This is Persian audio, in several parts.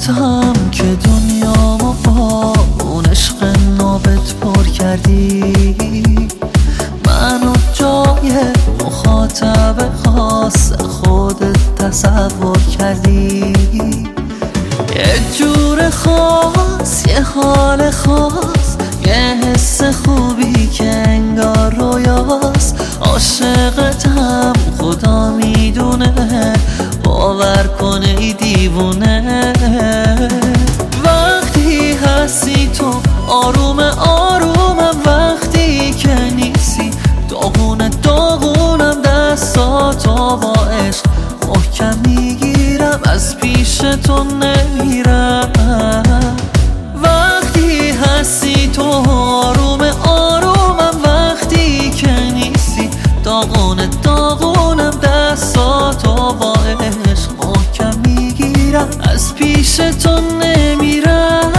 گفتم که دنیامو با اون عشق نابت پر کردی، منو جای مخاطب خاص خودت تصور کردی. یه جور خاص، یه حال خاص، یه حس خوبی که انگار رویاست. عاشقتم خدا میدونه، باور کنه ای دیوونه. وقتی هستی تو آروم آرومم، وقتی که نیستی داغونه داغونم. دستاتو با عشق محکم میگیرم، از پیش تو نمیرم. وقتی هستی تو آروم آرومم، وقتی که نیستی داغونه داغونم. دستاتو با عشق محکم میگیرم، از پیش تو نمیرم.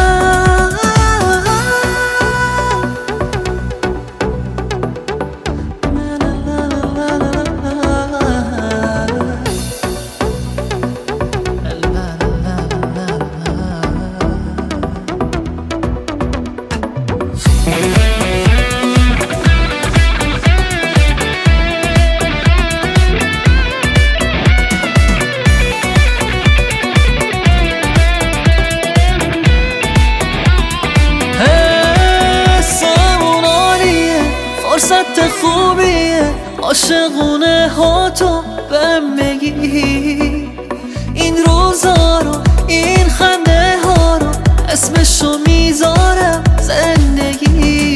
فرصت خوبیه عاشقونه ها تو بهم بگی، این روزا رو این خنده ها رو اسمشو میذارم زندگی.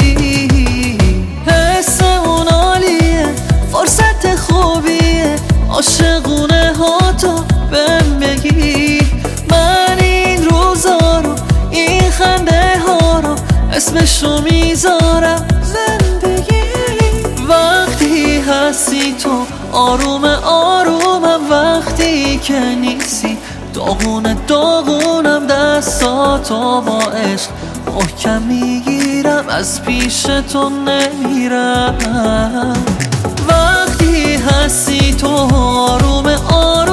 حسمون عالیه، فرصت خوبیه عاشقونه ها تو بهم بگی. من این روزا رو این خنده ها رو اسمشو میذارم زندگی. وقتی هستی تو آروم آرومم، وقتی که نیستی داغونه داغونم. دستاتو با عشق محکم میگیرم، از پیش تو نمیرم. وقتی هستی تو آروم آرومم،